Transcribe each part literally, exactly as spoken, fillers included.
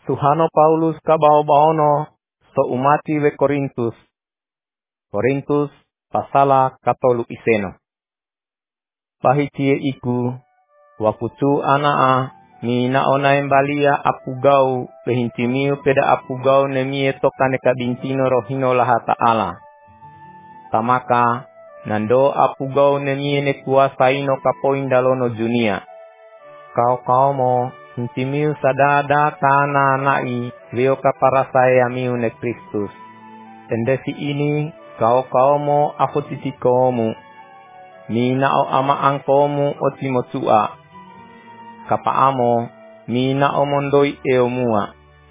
Tuhano Paulus kabao-baono so umati we Korintus. Korintus pasala katolu iseno. Pahitie iku wakutu anaa ni naona embalia apugau behintimiu peda apugau nemie tokane kabintino rohino laha ta'ala. Tamaka nando apugau nemie ne kuasa ino kapoindalono dunia. Kau kau mo intimiu sadada kana nai veo kaparasaya miu ne Kristus. Tendesi ini kau kau mo afotitikomu. Ni nao ama angkomu otimotua. Kapaamo ni nao mondoi eomua.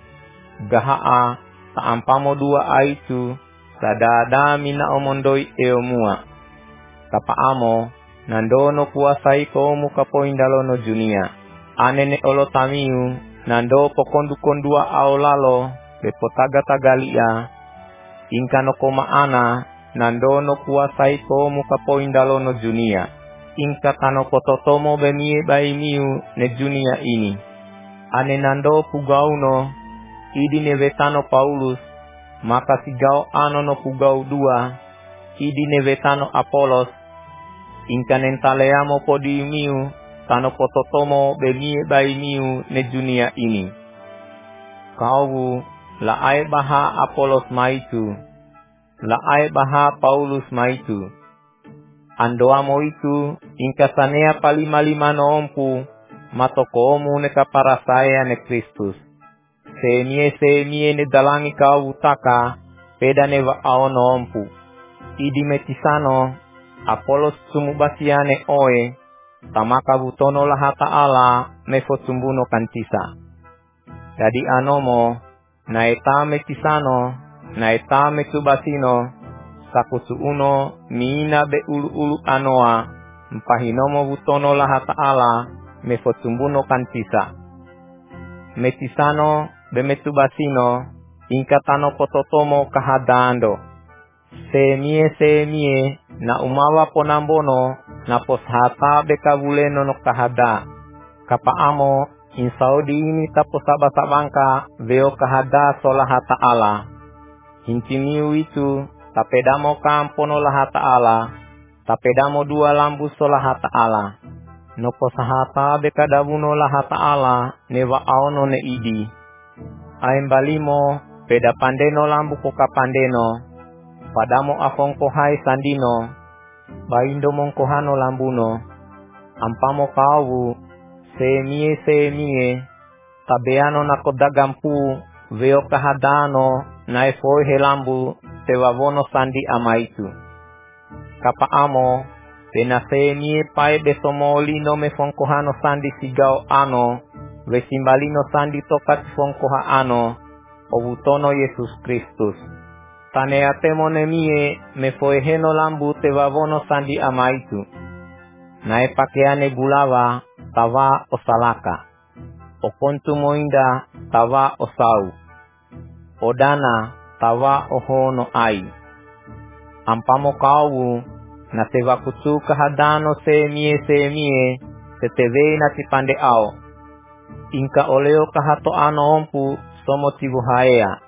Gahaa taampamo dua aitu sadada mina omondoi eomua. Kapaamo nandono kuasai komu kapoindalono dunia. Anene olotamiu nando pokondu kondua aolalo bepotaga tagalia. Inkano koma ana nandono kuasai komu kapoindalono dunia. Inka kano pototomo bemie baimiu ne dunia ini. Ane nando pugauno idi ne vetano Paulus. Maka sigao ano no pugau dua. Idi ne vetano Apolos. Inka nentaleamo podiumiu tano pototomo bemie baimiu ne dunia ini. Kau la ai baha Apolos maitu. La ai baha Paulus maitu. Andoamo itu inkasanea palima lima noompu matokomu ne kaparasaya ne Kristus. Semie semie ne dalangi kau utaka peda ne wa ao noompu. Idi metisano Apolos sumubasiane oe tamaka butono laha ta'ala mefotumbuno kantisa. Jadi anomo naeta metisano naeta metubasino sakusu uno mina be ulu ulu anoa mpahinomo butono laha ta'ala mefotumbuno kantisa. Metisano be metubasino inkatano pototomo kahadando. Semie semie na umawa ponambono na poshata bekavuleno no kahada. Kapaamo insaudi ini taposaba sabangka veo kahada solaha ta'ala. Intimiu itu tapedamo kampono laha ta'ala. Tapedamo dua lambu solaha ta'ala. No posahata bekadavuno laha ta'ala newa aono ne idi. Aimbalimo peda pandeno lambu koka pandeno. Padamo afongko hai sandino. Baindo mongkohano lambuno. Ampamo kawu. Semie semie. Tabeano nakodagampu. Veo kahadano. Naefoi helambu. Tewavono sandi amaitu. Kapaamo. Pena semie pae besomoli no me fongkohano sandi sigao ano. Vesimbalino sandi tokat fongkoha ano. Obutono Yesus Kristus. Tane atemo nemie me foeheno lambu te wavono sandi amaitu. Nae pakeane gulawa tawa osalaka. Okontu moinda tawa osau. Odana tawa ohono ai. Ampamo kau na te wakutu kahadano semie semie te tevei na tipande ao. Inka oleo kahato ano ompu somo tibuhaea.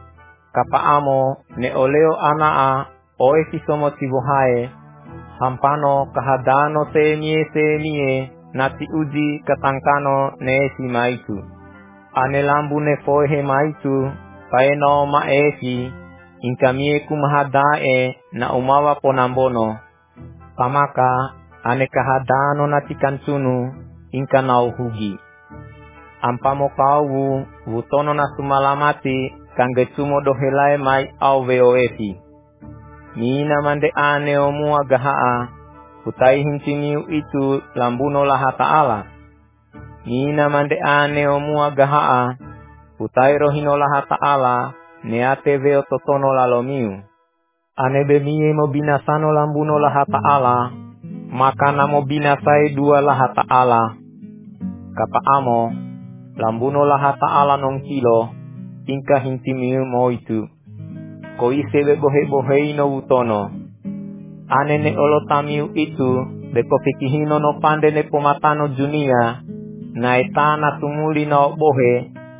Kapaamo ne oleo anaa oesi somo tibuhae. Hampano kahadano semie semie nati uji katangkano neesi maitu. Ane lambu ne foehe maitu paeno maesi. Inka mie kumahadae na umawa ponambono. Pamaka ane kahadano nati kansunu inka na uhugi. Ampamo kau wutono na sumalamati kangetumo dohelai mai au veoefi. Nina mande ane omua gahaa. Kutai hintimiu itu lambuno laha ta'ala. Nina mande ane omua gahaa. Kutai rohino laha ta'ala. Neate veo totono lalomiu. Ane bemie mo binasano lambuno laha ta'ala. Maka namo binasai dua laha ta'ala. Kapaamo. Lambuno laha ta'ala nong kilo. Inka hintimiu mo itu. Ko isebe bohe-bohei no utono. Anene olotamiu itu. Beko fikihino no pande ne pomatano dunia. Na etana tumuli no bohe.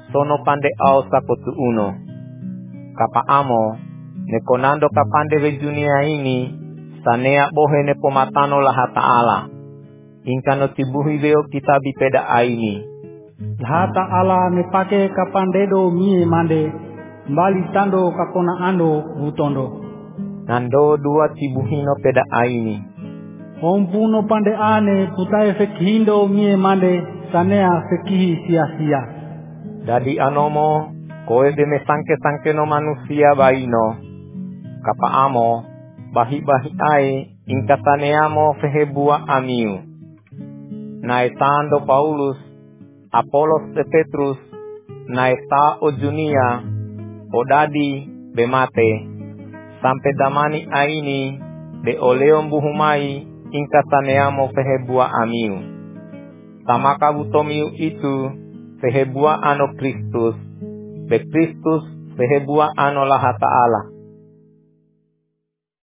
sono pande au sakotu uno. Kapa amo, nekonando kapande ve dunia ini, sanea bohe ne pomatano laha ta'ala. Ingkano tibuhi veo kitabi peda aini. Laha ta'ala ne pake kapandedo mie mande, mbali tando kakona ando butondo. Nando dua tibuhino peda aini. Ompuno pande ane putae fekhindo mie mande, sanea fekhihi sia-sia. Dadi anomo, koe deme sangke-sangke no manusia baino. Kapa amo, bahi-bahi ai, ingkasaneamo fehebua amiu. Naetando Paulus, Apolos de Petrus, naeta o Junia, o dadi bemate, sampai damani aini, de oleom buhumai, ingkasaneamo fehebua amiu. Tamaka butomiu itu, fehebua ano Kristus, be Kristus fehebua ano laha ta'ala.